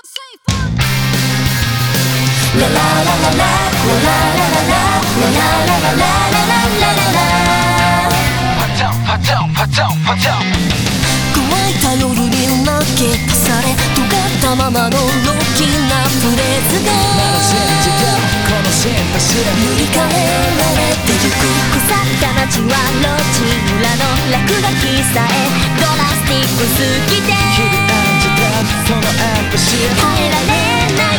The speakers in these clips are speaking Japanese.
乾いた夜に投げ出され尖ったままのロッキーなフレーズが塗り替えられてゆく。腐った街は路地裏の落書きさえドラスティックすぎて耐えられない。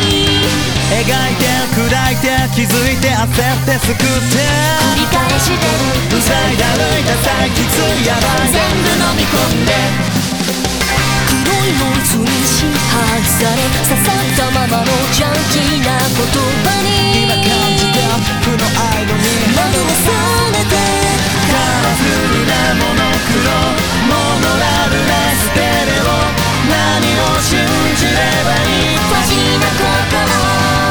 描いて砕いて気づいて焦って救って繰り返してるうざいだるいダサいきついやばい全部飲み込んで黒いノイズに支配され刺さったままのジャンキーな言葉に今感じた負の愛のに惑わされてカラフルなモノクロモノラルなステレオ何を信じればいいファジな心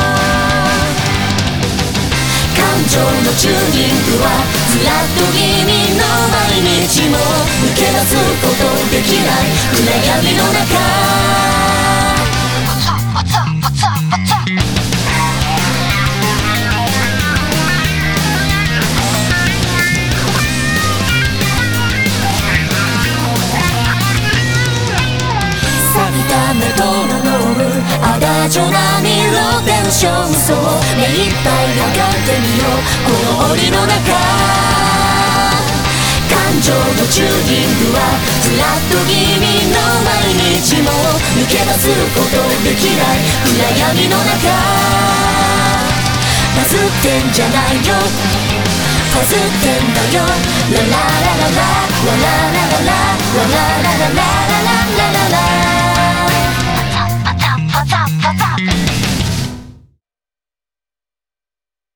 感情のチューニングはフラット気味の毎日も抜け出すことできない暗闇の中メトロノームアダジョ並みローテンションそう目いっぱい測ってみようこの檻の中感情のチューニングはフラット気味の毎日も抜け出すことできない暗闇の中バズってんじゃないよバズってんだよラララララララララララララララララララ